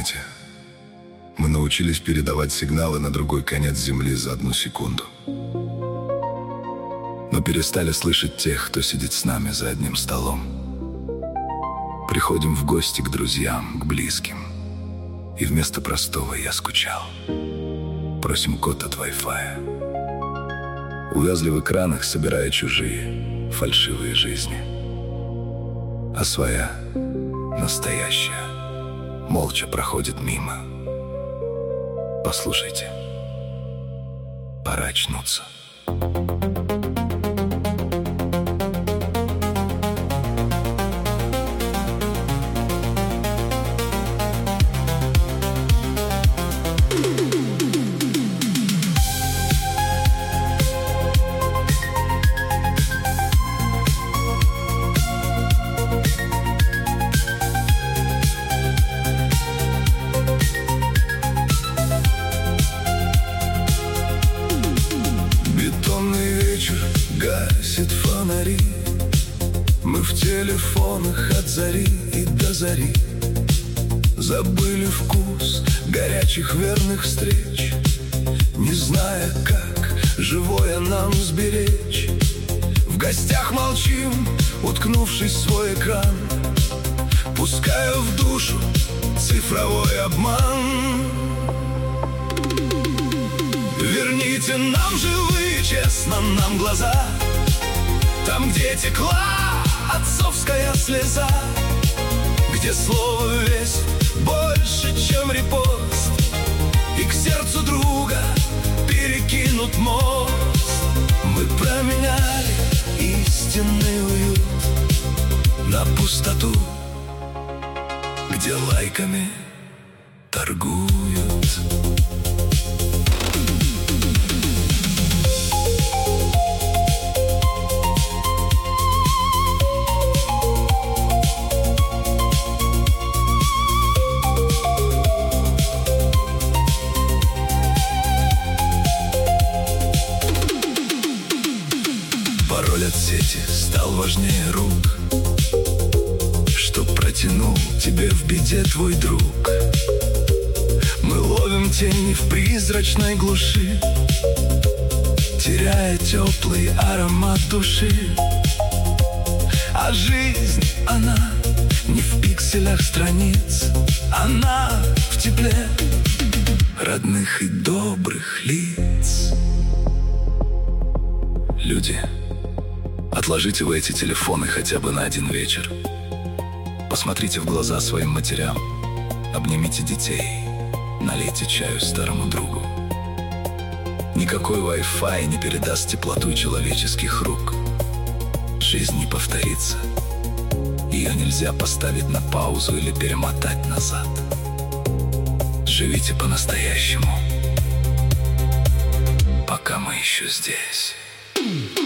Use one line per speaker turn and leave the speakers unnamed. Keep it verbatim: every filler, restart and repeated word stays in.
Знаете, мы научились передавать сигналы на другой конец Земли за одну секунду. Но перестали слышать тех, кто сидит с нами за одним столом. Приходим в гости к друзьям, к близким. И вместо простого «я скучал» просим код от Wi-Fi. Увязли в экранах, собирая чужие, фальшивые жизни. А своя, настоящая, молча проходит мимо. Послушайте, пора очнуться. Гасит фонари, мы в телефонах от зари и до зари. Забыли вкус горячих верных встреч, не зная, как живое нам сберечь. В гостях молчим, уткнувшись в свой экран, пуская в душу цифровой обман. Верните нам живые, честно нам глаза, там, где текла отцовская слеза, где слово весь больше, чем репост, и к сердцу друга перекинут мост. Мы променяли истинный уют на пустоту, где лайками торгуют. Пароль от сети стал важнее рук, что протянул тебе в беде твой друг. Мы ловим тени в призрачной глуши, теряя теплый аромат души. А жизнь, она не в пикселях страниц, она в тепле родных и добрых лиц. Люди, отложите вы эти телефоны хотя бы на один вечер. Посмотрите в глаза своим матерям, обнимите детей, налейте чаю старому другу. Никакой Wi-Fi не передаст теплоту человеческих рук. Жизнь не повторится, ее нельзя поставить на паузу или перемотать назад. Живите по-настоящему, пока мы еще здесь.